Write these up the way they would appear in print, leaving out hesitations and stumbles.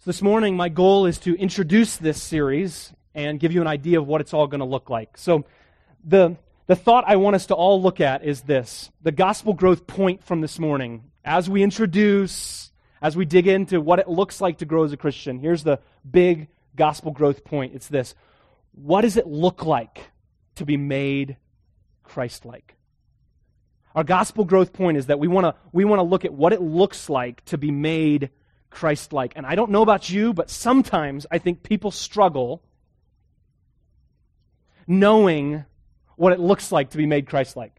This morning, my goal is to introduce this series and give you an idea of what it's all going to look like. So the thought I want us to all look at is this. The gospel growth point from this morning. As we dig into what it looks like to grow as a Christian, here's the big gospel growth point. It's this. What does it look like to be made Christ-like? Our gospel growth point is that we want to look at what it looks like to be made Christ-like. And I don't know about you, but sometimes I think people struggle knowing what it looks like to be made Christ-like.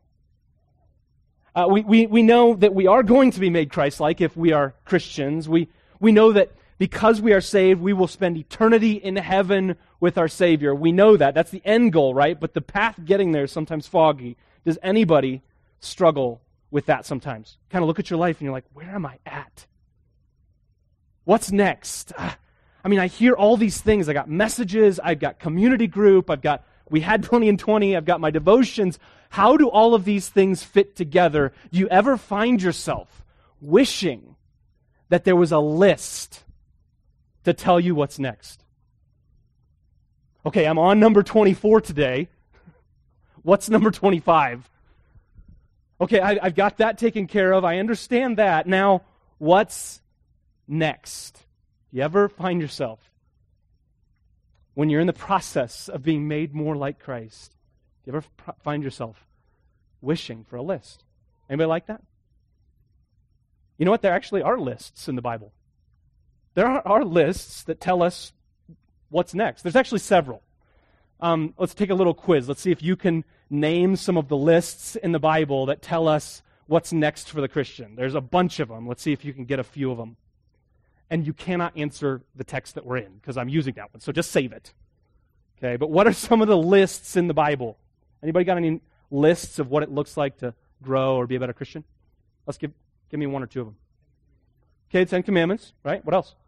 We know that we are going to be made Christ-like if we are Christians. We know that because we are saved, we will spend eternity in heaven with our Savior. We know that. That's the end goal, right? But the path getting there is sometimes foggy. Does anybody struggle with that sometimes? Kind of look at your life and you're like, where am I at? What's next? I hear all these things. I got messages. I've got community group. We had 20 and 20. I've got my devotions. How do all of these things fit together? Do you ever find yourself wishing that there was a list to tell you what's next? Okay, I'm on number 24 today. What's number 25? Okay, I've got that taken care of. I understand that. Now, what's next? You ever find yourself, when you're in the process of being made more like Christ, you ever find yourself wishing for a list? Anybody like that? You know what? There actually are lists in the Bible. There are lists that tell us what's next. There's actually several. Let's take a little quiz. Let's see if you can name some of the lists in the Bible that tell us what's next for the Christian. There's a bunch of them. Let's see if you can get a few of them. And you cannot answer the text that we're in, because I'm using that one, so just save it. Okay, but what are some of the lists in the Bible? Anybody got any lists of what it looks like to grow or be a better Christian? Let's give me one or two of them. Okay, 10 Commandments, right? What else?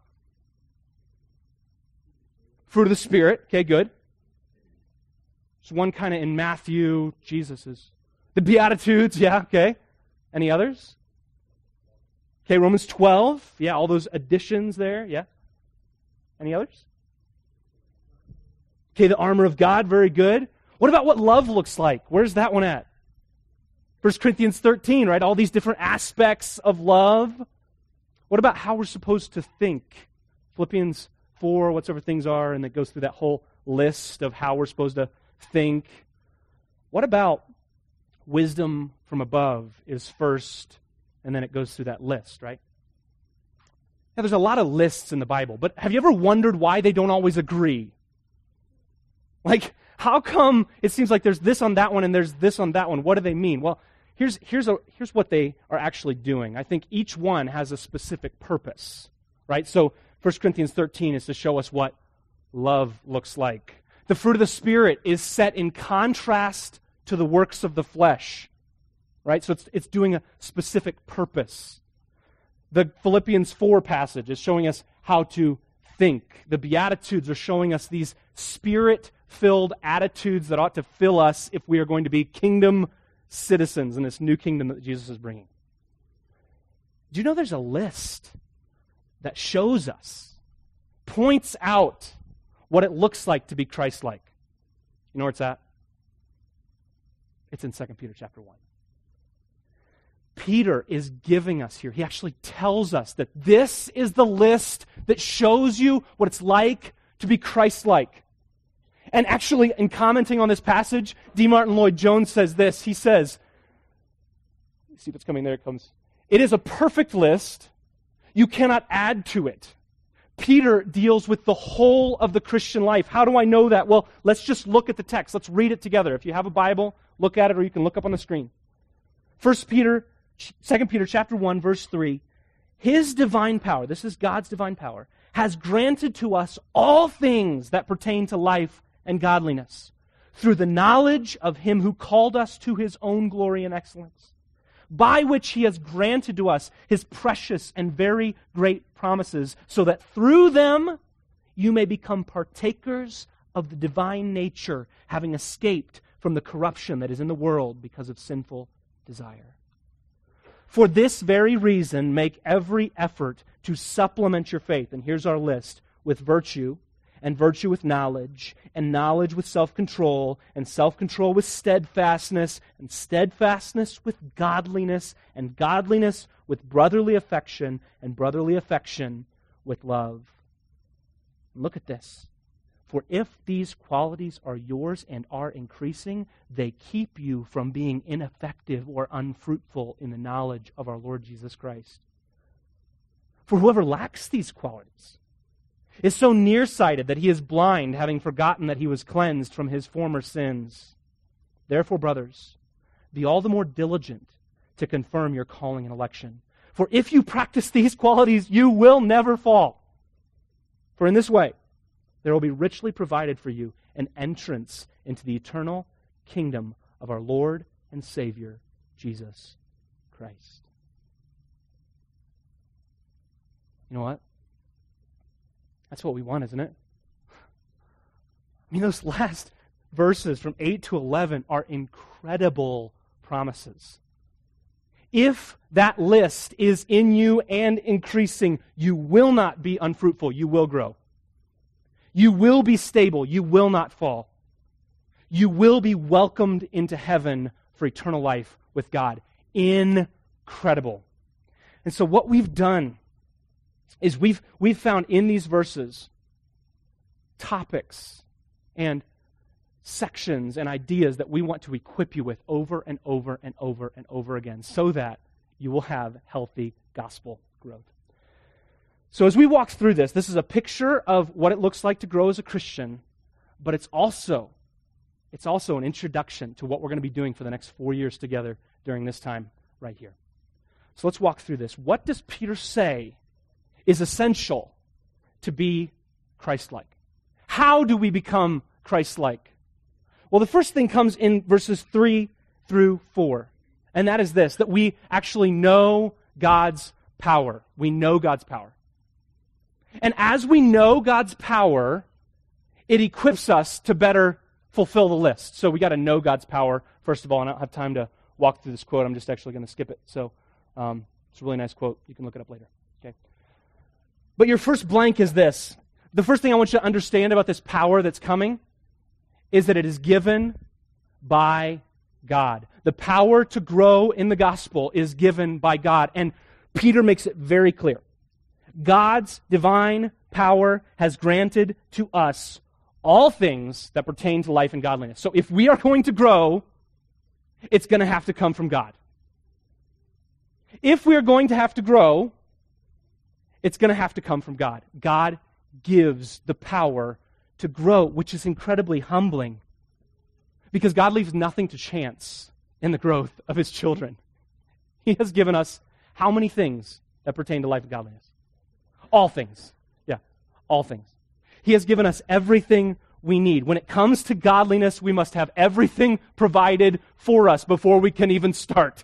Fruit of the Spirit. Okay, good. There's one kind of in Matthew, Jesus' the Beatitudes, yeah, okay. Any others? Okay, Romans 12, yeah, all those additions there, yeah. Any others? Okay, the armor of God, very good. What about what love looks like? Where's that one at? 1 Corinthians 13, right? All these different aspects of love. What about how we're supposed to think? Philippians 4, whatsoever things are, and it goes through that whole list of how we're supposed to think. What about wisdom from above is first, and then it goes through that list, right? Now, there's a lot of lists in the Bible, but have you ever wondered why they don't always agree? Like, how come it seems like there's this on that one and there's this on that one? What do they mean? Well, here's what they are actually doing. I think each one has a specific purpose, right? So 1 Corinthians 13 is to show us what love looks like. The fruit of the Spirit is set in contrast to the works of the flesh, right? So it's doing a specific purpose. The Philippians 4 passage is showing us how to think. The Beatitudes are showing us these Spirit-filled attitudes that ought to fill us if we are going to be kingdom citizens in this new kingdom that Jesus is bringing. Do you know there's a list that shows us, points out what it looks like to be Christ-like? You know where it's at? It's in 2 Peter chapter 1. Peter is giving us here. He actually tells us that this is the list that shows you what it's like to be Christ-like. And actually, in commenting on this passage, D. Martin Lloyd-Jones says this. He says, see what's coming there, it comes. It is a perfect list. You cannot add to it. Peter deals with the whole of the Christian life. How do I know that? Well, let's just look at the text. Let's read it together. If you have a Bible, look at it, or you can look up on the screen. 2 Peter chapter 1, verse 3. His divine power, this is God's divine power, has granted to us all things that pertain to life and godliness through the knowledge of Him who called us to His own glory and excellence, by which He has granted to us His precious and very great promises, so that through them you may become partakers of the divine nature, having escaped from the corruption that is in the world because of sinful desire. For this very reason, make every effort to supplement your faith. And here's our list: with virtue, and virtue with knowledge, and knowledge with self-control, and self-control with steadfastness, and steadfastness with godliness, and godliness with brotherly affection, and brotherly affection with love. Look at this. For if these qualities are yours and are increasing, they keep you from being ineffective or unfruitful in the knowledge of our Lord Jesus Christ. For whoever lacks these qualities is so nearsighted that he is blind, having forgotten that he was cleansed from his former sins. Therefore, brothers, be all the more diligent to confirm your calling and election. For if you practice these qualities, you will never fall. For in this way, there will be richly provided for you an entrance into the eternal kingdom of our Lord and Savior, Jesus Christ. You know what? That's what we want, isn't it? I mean, those last verses from 8 to 11 are incredible promises. If that list is in you and increasing, you will not be unfruitful. You will grow. You will be stable. You will not fall. You will be welcomed into heaven for eternal life with God. Incredible. And so what we've done is we've found in these verses topics and sections and ideas that we want to equip you with over and over and over and over again so that you will have healthy gospel growth. So as we walk through this is a picture of what it looks like to grow as a Christian, but it's also an introduction to what we're going to be doing for the next 4 years together during this time right here. So let's walk through this. What does Peter say is essential to be Christ-like? How do we become Christ-like? Well, the first thing comes in verses 3 through 4, and that is this, that we actually know God's power. We know God's power. And as we know God's power, it equips us to better fulfill the list. So we got to know God's power, first of all, and I don't have time to walk through this quote. I'm just actually going to skip it. So it's a really nice quote. You can look it up later. Okay. But your first blank is this. The first thing I want you to understand about this power that's coming is that it is given by God. The power to grow in the gospel is given by God. And Peter makes it very clear. God's divine power has granted to us all things that pertain to life and godliness. So if we are going to grow, it's going to have to come from God. If we are going to have to grow, it's going to have to come from God. God gives the power to grow, which is incredibly humbling because God leaves nothing to chance in the growth of His children. He has given us how many things that pertain to life and godliness? All things. Yeah, all things. He has given us everything we need. When it comes to godliness, we must have everything provided for us before we can even start.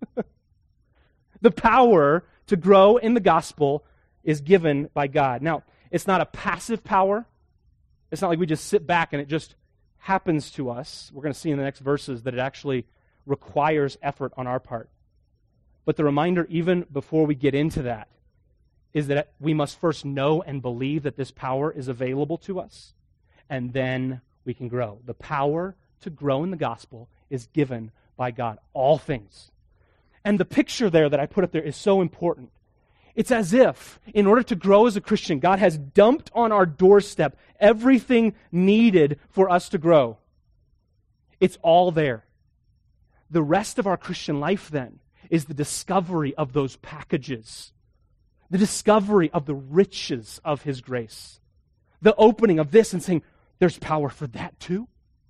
The power to grow in the gospel is given by God. Now, it's not a passive power. It's not like we just sit back and it just happens to us. We're going to see in the next verses that it actually requires effort on our part. But the reminder, even before we get into that, is that we must first know and believe that this power is available to us, and then we can grow. The power to grow in the gospel is given by God. All things. And the picture there that I put up there is so important. It's as if, in order to grow as a Christian, God has dumped on our doorstep everything needed for us to grow. It's all there. The rest of our Christian life, then, is the discovery of those packages. The discovery of the riches of His grace. The opening of this and saying, there's power for that too.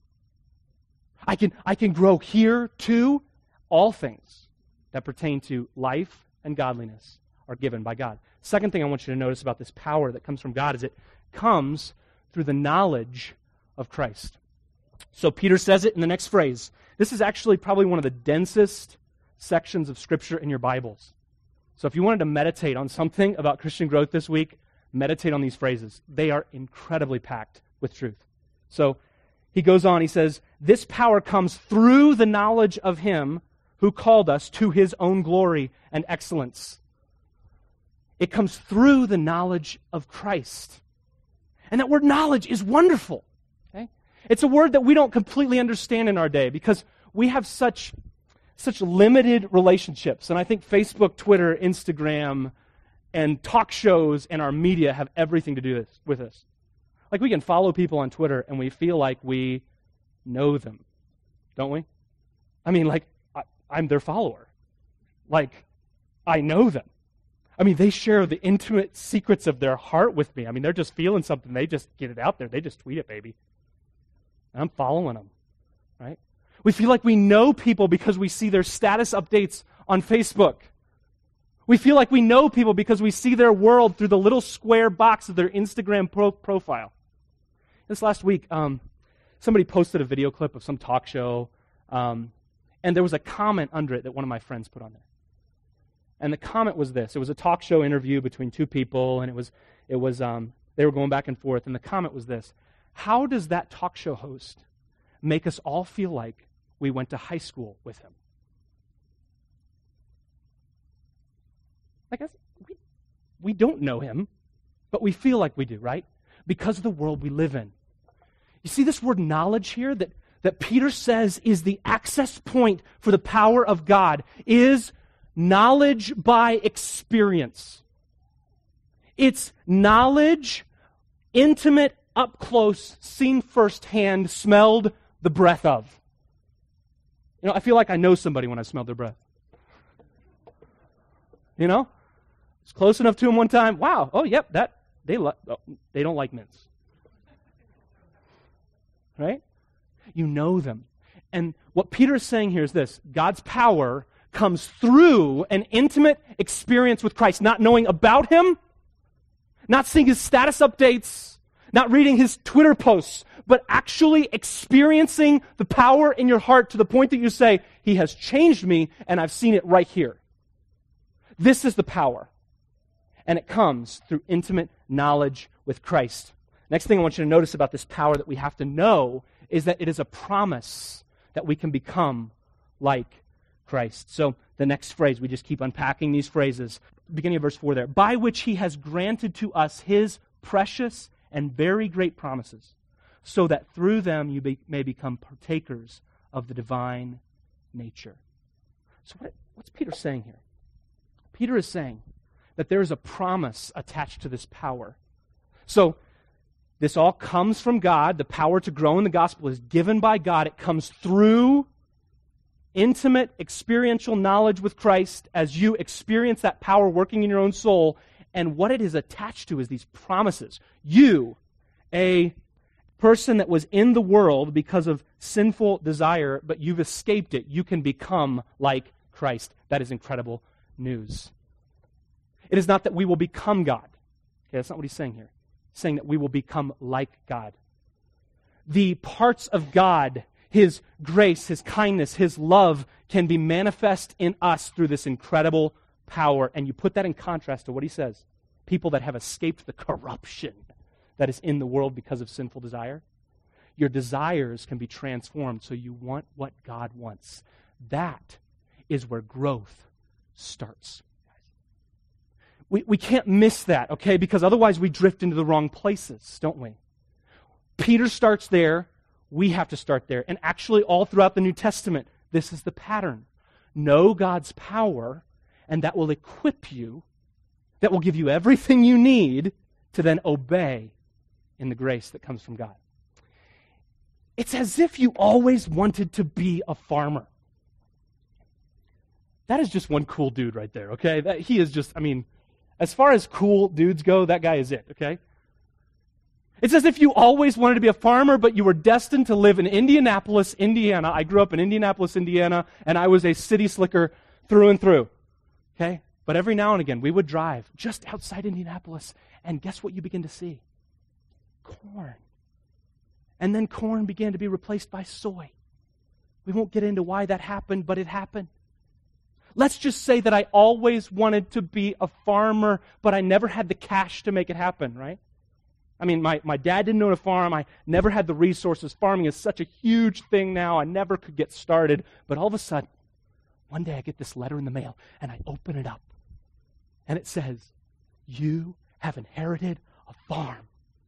I can grow here too. All things that pertain to life and godliness are given by God. Second thing I want you to notice about this power that comes from God is it comes through the knowledge of Christ. So Peter says it in the next phrase. This is actually probably one of the densest sections of Scripture in your Bibles. So if you wanted to meditate on something about Christian growth this week, meditate on these phrases. They are incredibly packed with truth. So he goes on, he says, this power comes through the knowledge of Him who called us to his own glory and excellence. It comes through the knowledge of Christ. And that word knowledge is wonderful. Okay? It's a word that we don't completely understand in our day because we have such limited relationships. And I think Facebook, Twitter, Instagram, and talk shows and our media have everything to do with this. Like we can follow people on Twitter and we feel like we know them, don't we? I mean, like, I'm their follower. Like, I know them. I mean, they share the intimate secrets of their heart with me. I mean, they're just feeling something. They just get it out there. They just tweet it, baby. And I'm following them, right? We feel like we know people because we see their status updates on Facebook. We feel like we know people because we see their world through the little square box of their Instagram profile. This last week, somebody posted a video clip of some talk show, and there was a comment under it that one of my friends put on there. And the comment was this. It was a talk show interview between two people, and they were going back and forth, and the comment was this: how does that talk show host make us all feel like we went to high school with him? I guess we don't know him, but we feel like we do, right? Because of the world we live in. You see this word knowledge here that Peter says is the access point for the power of God is knowledge by experience. It's knowledge, intimate, up close, seen firsthand, smelled the breath of. You know, I feel like I know somebody when I smell their breath. You know? It's close enough to them one time. Wow. Oh, yep. They don't like mints. Right? You know them. And what Peter is saying here is this: God's power comes through an intimate experience with Christ, not knowing about him, not seeing his status updates, not reading his Twitter posts, but actually experiencing the power in your heart to the point that you say, he has changed me and I've seen it right here. This is the power. And it comes through intimate knowledge with Christ. Next thing I want you to notice about this power that we have to know is that it is a promise that we can become like Christ. So the next phrase, we just keep unpacking these phrases. Beginning of verse 4 there. By which he has granted to us his precious and very great promises, so that through them you may become partakers of the divine nature. So what's Peter saying here? Peter is saying that there is a promise attached to this power. So this all comes from God. The power to grow in the gospel is given by God. It comes through intimate, experiential knowledge with Christ as you experience that power working in your own soul. And what it is attached to is these promises. You, a person that was in the world because of sinful desire, but you've escaped it, you can become like Christ. That is incredible news. It is not that we will become God. Okay, that's not what he's saying here. He's saying that we will become like God. The parts of God, his grace, his kindness, his love can be manifest in us through this incredible power. And you put that in contrast to what he says. People that have escaped the corruption that is in the world because of sinful desire. Your desires can be transformed so you want what God wants. That is where growth starts. We can't miss that, okay? Because otherwise we drift into the wrong places, don't we? Peter starts there. We have to start there. And actually all throughout the New Testament, this is the pattern. Know God's power, and that will equip you, that will give you everything you need to then obey in the grace that comes from God. It's as if you always wanted to be a farmer. That is just one cool dude right there, okay? He is just, as far as cool dudes go, that guy is it, okay? It's as if you always wanted to be a farmer, but you were destined to live in Indianapolis, Indiana. I grew up in Indianapolis, Indiana, and I was a city slicker through and through, okay? But every now and again, we would drive just outside Indianapolis, and guess what you begin to see? Corn. And then corn began to be replaced by soy. We won't get into why that happened, but it happened. Let's just say that I always wanted to be a farmer, but I never had the cash to make it happen, right? My dad didn't own a farm. I never had the resources. Farming is such a huge thing now. I never could get started. But all of a sudden, one day I get this letter in the mail, and I open it up, and it says, you have inherited a farm.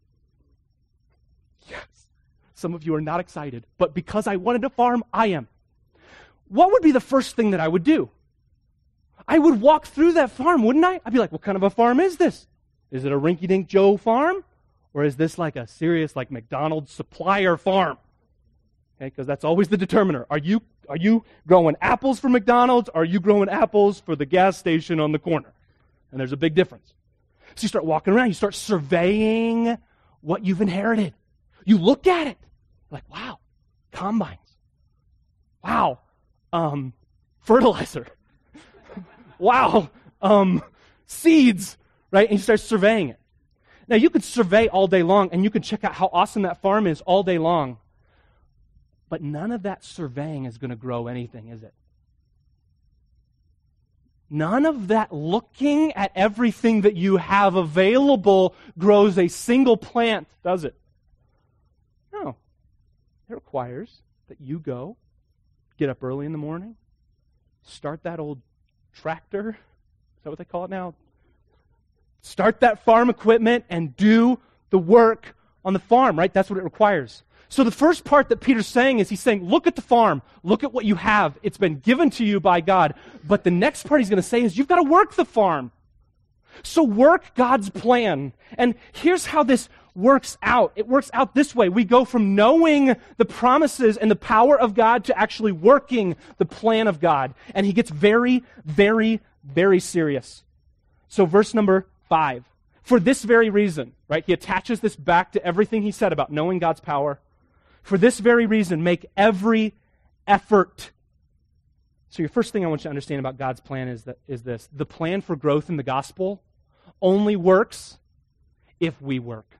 Yes. Some of you are not excited, but because I wanted a farm, I am. What would be the first thing that I would do? I would walk through that farm, wouldn't I? I'd be like, what kind of a farm is this? Is it a rinky-dink Joe farm? Or is this like a serious, like McDonald's supplier farm? Okay, because that's always the determiner. Are you growing apples for McDonald's? Or are you growing apples for the gas station on the corner? And there's a big difference. So you start walking around, you start surveying what you've inherited. You look at it, like, wow, combines. Wow, fertilizer. Wow, seeds, right? And you start surveying it. Now, you could survey all day long, and you could check out how awesome that farm is all day long. But none of that surveying is going to grow anything, is it? None of that looking at everything that you have available grows a single plant, does it? No. It requires that you go, get up early in the morning, start that old tractor. Is that what they call it now? Start that farm equipment and do the work on the farm, right? That's what it requires. So the first part that Peter's saying is he's saying, look at the farm. Look at what you have. It's been given to you by God. But the next part he's going to say is you've got to work the farm. So work God's plan. And here's how this works out. It works out this way. We go from knowing the promises and the power of God to actually working the plan of God. And he gets very, very, very serious. So verse number 5. For this very reason, right? He attaches this back to everything he said about knowing God's power. For this very reason, make every effort. So your first thing I want you to understand about God's plan is this. The plan for growth in the gospel only works if we work.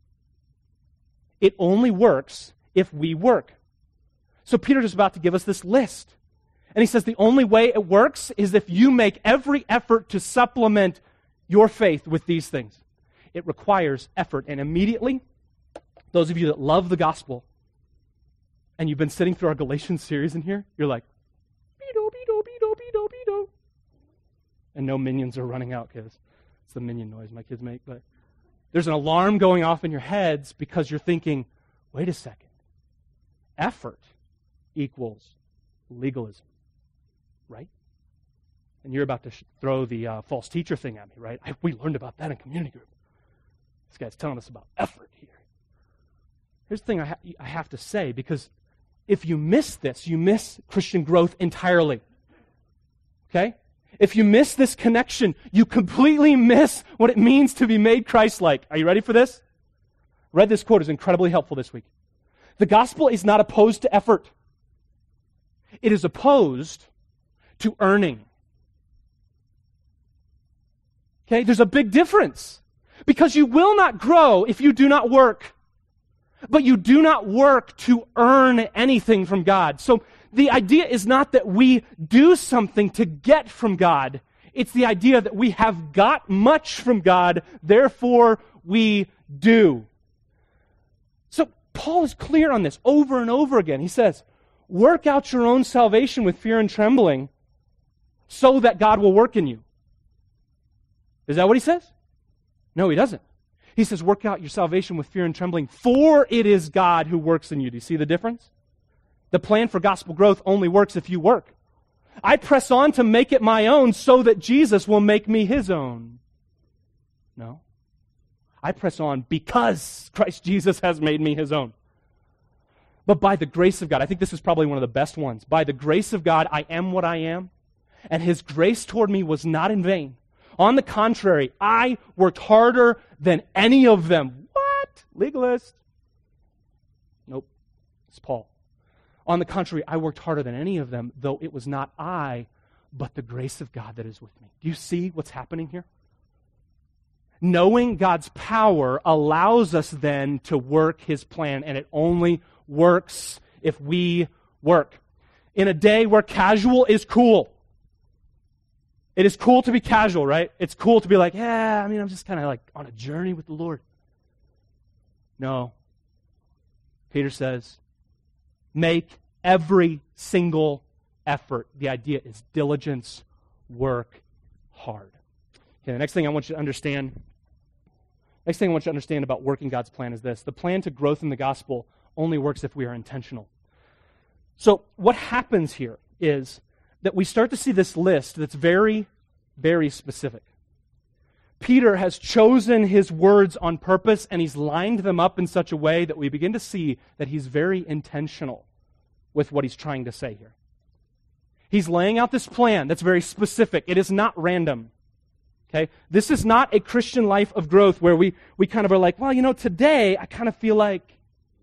It only works if we work. So Peter's just about to give us this list. And he says the only way it works is if you make every effort to supplement your faith with these things. It requires effort. And immediately, those of you that love the gospel, and you've been sitting through our Galatians series in here, you're like, beedo, beedo, beedo, beedo, beedo. And no minions are running out, because it's the minion noise my kids make. But there's an alarm going off in your heads because you're thinking, wait a second. Effort equals legalism, right? And you're about to throw the false teacher thing at me, right? We learned about that in community group. This guy's telling us about effort here. Here's the thing I have to say, because if you miss this, you miss Christian growth entirely. Okay? If you miss this connection, you completely miss what it means to be made Christ-like. Are you ready for this? Read this quote. It's incredibly helpful this week. The gospel is not opposed to effort. It is opposed to earning. Okay? There's a big difference. Because you will not grow if you do not work. But you do not work to earn anything from God. So the idea is not that we do something to get from God. It's the idea that we have got much from God, therefore we do. So Paul is clear on this over and over again. He says, work out your own salvation with fear and trembling so that God will work in you. Is that what he says? No, he doesn't. He says, work out your salvation with fear and trembling, for it is God who works in you. Do you see the difference? The plan for gospel growth only works if you work. I press on to make it my own so that Jesus will make me his own. No. I press on because Christ Jesus has made me his own. But by the grace of God, I think this is probably one of the best ones. By the grace of God, I am what I am, and his grace toward me was not in vain. On the contrary, I worked harder than any of them. What? Legalist. Nope. It's Paul. On the contrary, I worked harder than any of them, though it was not I, but the grace of God that is with me. Do you see what's happening here? Knowing God's power allows us then to work his plan, and it only works if we work. In a day where casual is cool, it is cool to be casual, right? It's cool to be like, I'm just kind of like on a journey with the Lord. No. Peter says, make every single effort. The idea is diligence, work hard. Okay, the next thing I want you to understand about working God's plan is this. The plan to growth in the gospel only works if we are intentional. So what happens here is that we start to see this list that's very, very specific. Peter has chosen his words on purpose, and he's lined them up in such a way that we begin to see that he's very intentional with what he's trying to say here. He's laying out this plan that's very specific. It is not random. Okay? This is not a Christian life of growth where we kind of are like, well, today I kind of feel like.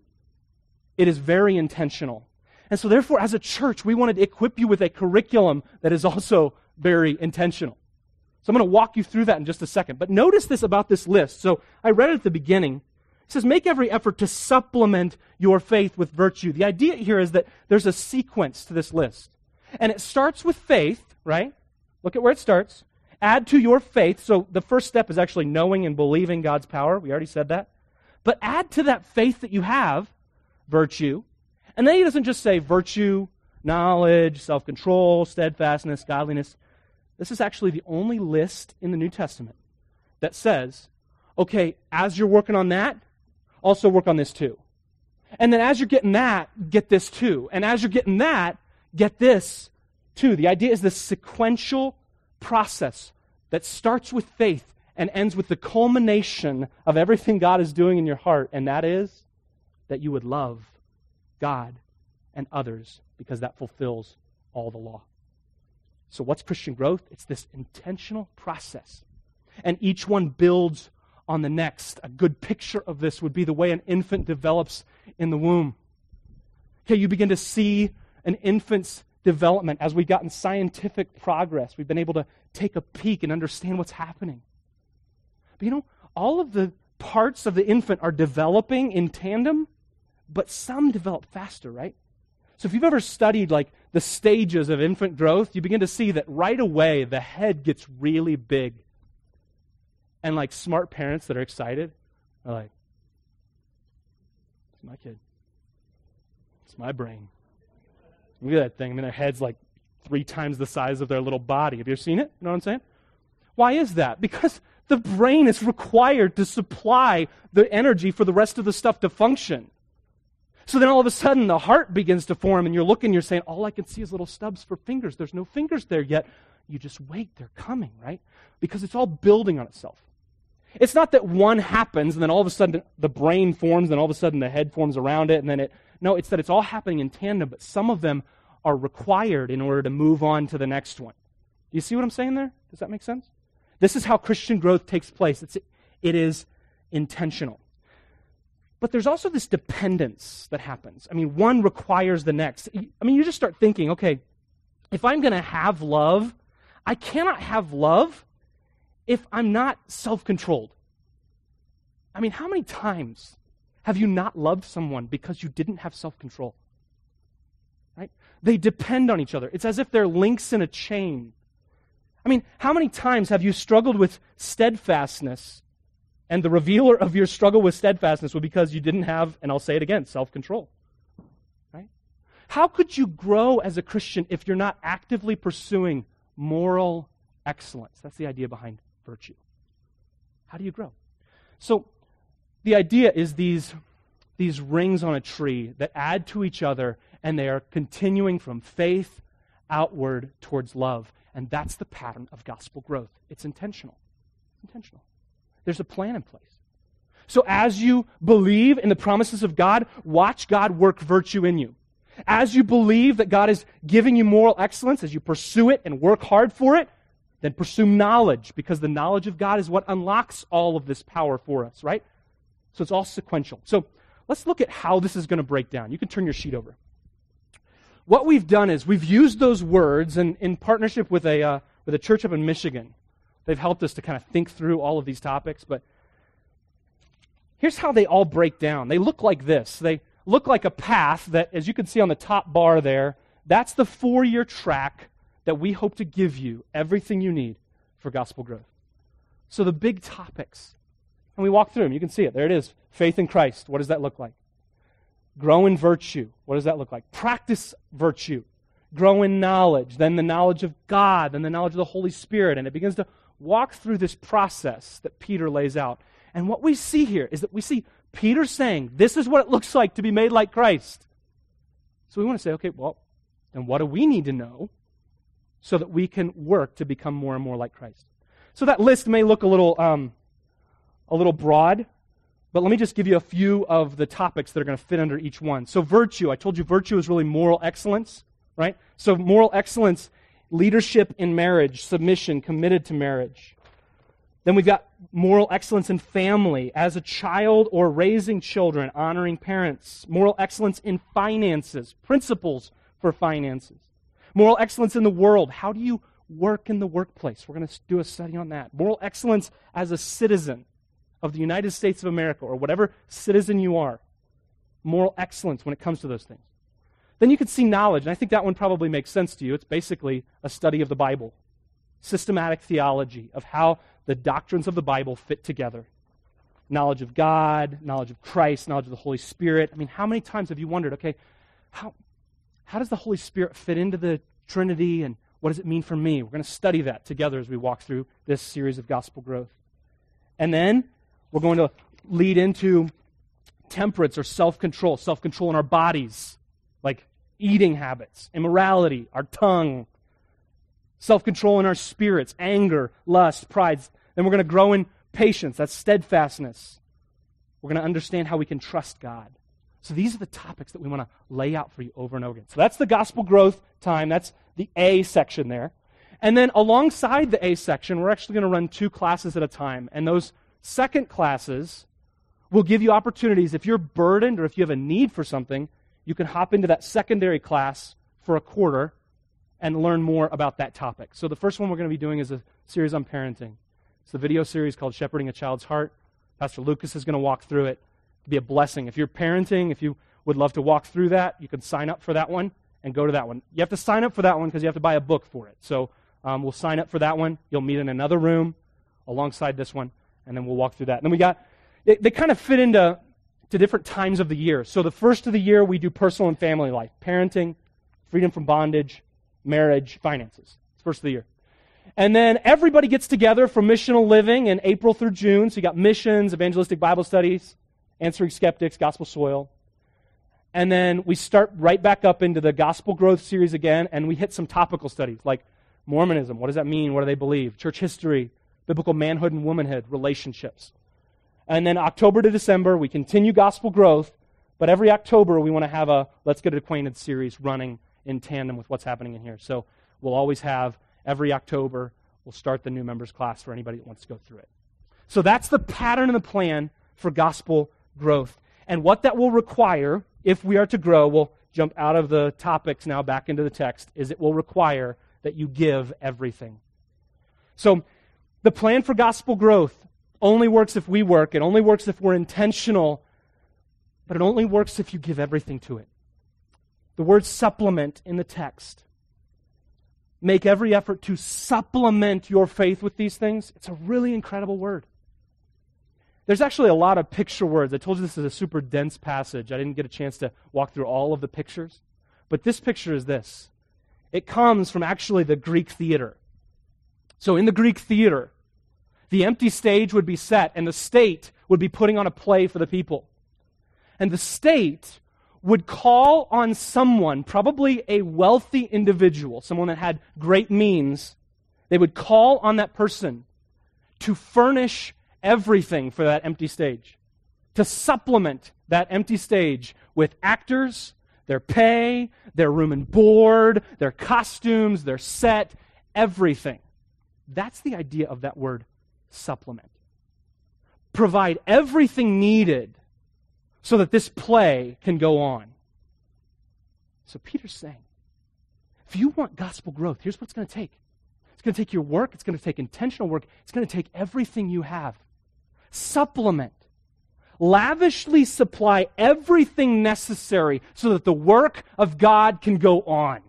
It is very intentional. And so therefore, as a church, we wanted to equip you with a curriculum that is also very intentional. So I'm going to walk you through that in just a second. But notice this about this list. So I read it at the beginning. It says, make every effort to supplement your faith with virtue. The idea here is that there's a sequence to this list. And it starts with faith, right? Look at where it starts. Add to your faith. So the first step is actually knowing and believing God's power. We already said that. But add to that faith that you have virtue. And then he doesn't just say virtue, knowledge, self-control, steadfastness, godliness. This is actually the only list in the New Testament that says, okay, as you're working on that, also work on this too. And then as you're getting that, get this too. And as you're getting that, get this too. The idea is this sequential process that starts with faith and ends with the culmination of everything God is doing in your heart, and that is that you would love God and others because that fulfills all the law. So what's Christian growth? It's this intentional process. And each one builds on the next. A good picture of this would be the way an infant develops in the womb. Okay, you begin to see an infant's development as we've gotten scientific progress. We've been able to take a peek and understand what's happening. But all of the parts of the infant are developing in tandem, but some develop faster, right? So if you've ever studied the stages of infant growth, you begin to see that right away the head gets really big. And smart parents that are excited are like, it's my kid. It's my brain. Look at that thing. Their head's 3 times the size of their little body. Have you ever seen it? You know what I'm saying? Why is that? Because the brain is required to supply the energy for the rest of the stuff to function. So then all of a sudden the heart begins to form and you're looking, you're saying, all I can see is little stubs for fingers. There's no fingers there yet. You just wait, they're coming, right? Because it's all building on itself. It's not that one happens and then all of a sudden the brain forms and all of a sudden the head forms around it and then no, it's that it's all happening in tandem, but some of them are required in order to move on to the next one. Do you see what I'm saying there? Does that make sense? This is how Christian growth takes place. It is intentional. But there's also this dependence that happens. One requires the next. You just start thinking, okay, if I'm going to have love, I cannot have love if I'm not self-controlled. How many times have you not loved someone because you didn't have self-control? Right? They depend on each other. It's as if they're links in a chain. How many times have you struggled with steadfastness, and the revealer of your struggle with steadfastness was because you didn't have, and I'll say it again, self-control? Right? How could you grow as a Christian if you're not actively pursuing moral excellence? That's the idea behind virtue. How do you grow? So the idea is these rings on a tree that add to each other, and they are continuing from faith outward towards love. And that's the pattern of gospel growth. It's intentional. There's a plan in place. So as you believe in the promises of God, watch God work virtue in you. As you believe that God is giving you moral excellence, as you pursue it and work hard for it, then pursue knowledge, because the knowledge of God is what unlocks all of this power for us, right? So it's all sequential. So let's look at how this is going to break down. You can turn your sheet over. What we've done is we've used those words in partnership with a church up in Michigan. They've helped us to kind of think through all of these topics, but here's how they all break down. They look like this. They look like a path that, as you can see on the top bar there, that's the 4-year track that we hope to give you everything you need for gospel growth. So the big topics, and we walk through them. You can see it. There it is. Faith in Christ. What does that look like? Grow in virtue. What does that look like? Practice virtue. grow in knowledge, then the knowledge of God, then the knowledge of the Holy Spirit. And it begins to walk through this process that Peter lays out. And what we see here is that we see Peter saying, this is what it looks like to be made like Christ. So we want to say, okay, well, then what do we need to know so that we can work to become more and more like Christ? So that list may look a little broad, but let me just give you a few of the topics that are going to fit under each one. So virtue, I told you virtue is really moral excellence, right? So moral excellence, leadership in marriage, submission, committed to marriage. Then we've got moral excellence in family, as a child or raising children, honoring parents. Moral excellence in finances, principles for finances. Moral excellence in the world, how do you work in the workplace? We're going to do a study on that. Moral excellence as a citizen of the United States of America, or whatever citizen you are. Moral excellence when it comes to those things. Then you could see knowledge, and I think that one probably makes sense to you. It's basically a study of the Bible. Systematic theology of how the doctrines of the Bible fit together. Knowledge of God, knowledge of Christ, knowledge of the Holy Spirit. I mean, how many times have you wondered, okay, how does the Holy Spirit fit into the Trinity, and what does it mean for me? We're going to study that together as we walk through this series of gospel growth. And then we're going to lead into temperance or self-control in our bodies, like eating habits, immorality, our tongue, self-control in our spirits, anger, lust, pride. Then we're going to grow in patience, that's steadfastness. We're going to understand how we can trust God. So these are the topics that we want to lay out for you over and over again. So that's the gospel growth time. That's the A section there. And then alongside the A section, we're actually going to run 2 classes at a time. And those second classes will give you opportunities. If you're burdened or if you have a need for something, you can hop into that secondary class for a quarter and learn more about that topic. So the first one we're going to be doing is a series on parenting. It's the video series called Shepherding a Child's Heart. Pastor Lucas is going to walk through it. It'll be a blessing. If you're parenting, if you would love to walk through that, you can sign up for that one and go to that one. You have to sign up for that one because you have to buy a book for it. So we'll sign up for that one. You'll meet in another room alongside this one, and then we'll walk through that. And then we got, they kind of fit into different times of the year. So the first of the year, we do personal and family life, parenting, freedom from bondage, marriage, finances. It's first of the year. And then everybody gets together for missional living in April through June. So you got missions, evangelistic Bible studies, answering skeptics, gospel soil. And then we start right back up into the gospel growth series again, and we hit some topical studies like Mormonism. What does that mean? What do they believe? Church history, biblical manhood and womanhood, relationships. And then October to December, we continue gospel growth, but every October we want to have a Let's Get Acquainted series running in tandem with what's happening in here. So we'll always have, every October, we'll start the new members class for anybody that wants to go through it. So that's the pattern and the plan for gospel growth. And what that will require, if we are to grow, we'll jump out of the topics now back into the text, is it will require that you give everything. So the plan for gospel growth only works if we work. It only works if we're intentional, but it only works if you give everything to it. The word supplement in the text. Make every effort to supplement your faith with these things. It's a really incredible word. There's actually a lot of picture words. I told you this is a super dense passage. I didn't get a chance to walk through all of the pictures. But this picture is this. It comes from actually the Greek theater. So in the Greek theater, the empty stage would be set, and the state would be putting on a play for the people. And the state would call on someone, probably a wealthy individual, someone that had great means. They would call on that person to furnish everything for that empty stage, to supplement that empty stage with actors, their pay, their room and board, their costumes, their set, everything. That's the idea of that word supplement. Provide everything needed so that this play can go on. So Peter's saying, if you want gospel growth, here's what it's going to take. It's going to take your work. It's going to take intentional work. It's going to take everything you have. Supplement. Lavishly supply everything necessary so that the work of God can go on.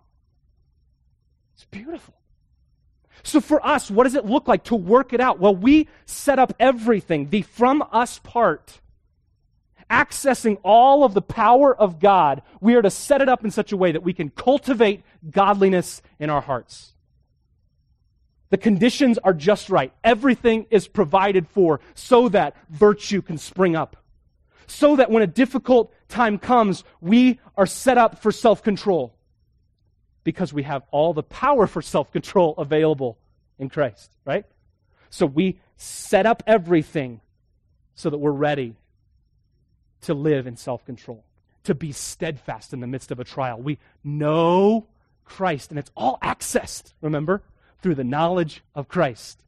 It's beautiful. So for us, what does it look like to work it out? Well, we set up everything, the from us part, accessing all of the power of God, we are to set it up in such a way that we can cultivate godliness in our hearts. The conditions are just right. Everything is provided for so that virtue can spring up. So that when a difficult time comes, we are set up for self-control. Because we have all the power for self-control available in Christ, right? So we set up everything so that we're ready to live in self-control, to be steadfast in the midst of a trial. We know Christ, and it's all accessed, remember, through the knowledge of Christ.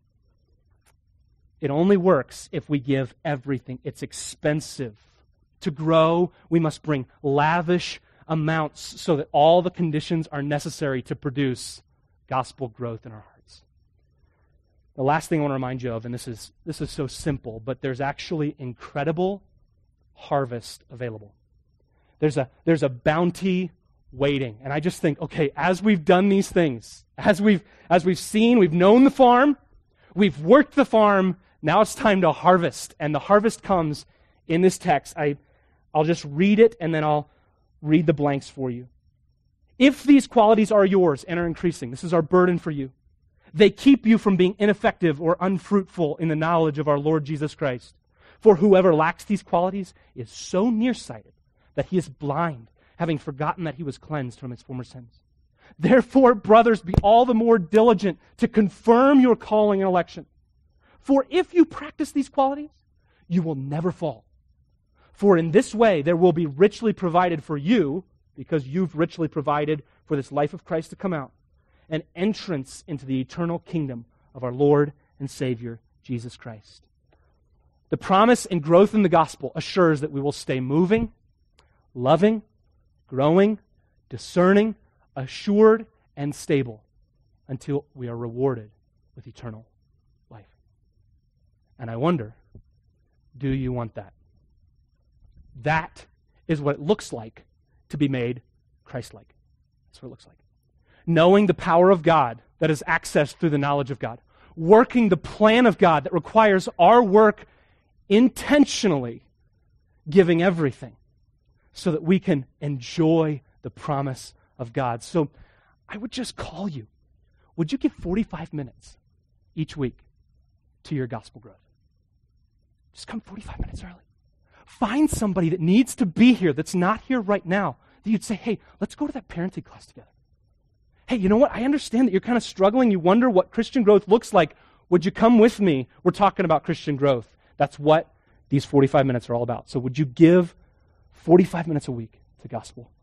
It only works if we give everything. It's expensive. To grow, we must bring lavish amounts so that all the conditions are necessary to produce gospel growth in our hearts. The last thing I want to remind you of, and this is so simple, but there's actually incredible harvest available. There's a bounty waiting. And I just think, okay, as we've done these things, as we've seen, we've known the farm, we've worked the farm, now it's time to harvest. And the harvest comes in this text. I'll just read it and then I'll read the blanks for you. If these qualities are yours and are increasing, this is our burden for you. They keep you from being ineffective or unfruitful in the knowledge of our Lord Jesus Christ. For whoever lacks these qualities is so nearsighted that he is blind, having forgotten that he was cleansed from his former sins. Therefore, brothers, be all the more diligent to confirm your calling and election. For if you practice these qualities, you will never fall. For in this way there will be richly provided for you, because you've richly provided for this life of Christ to come out, an entrance into the eternal kingdom of our Lord and Savior, Jesus Christ. The promise and growth in the gospel assures that we will stay moving, loving, growing, discerning, assured, and stable until we are rewarded with eternal life. And I wonder, do you want that? That is what it looks like to be made Christ-like. That's what it looks like. Knowing the power of God that is accessed through the knowledge of God. Working the plan of God that requires our work intentionally, giving everything so that we can enjoy the promise of God. So I would just call you. Would you give 45 minutes each week to your gospel growth? Just come 45 minutes early. Find somebody that needs to be here that's not here right now, that you'd say, hey, let's go to that parenting class together. Hey, you know what? I understand that you're kind of struggling. You wonder what Christian growth looks like. Would you come with me? We're talking about Christian growth. That's what these 45 minutes are all about. So would you give 45 minutes a week to gospel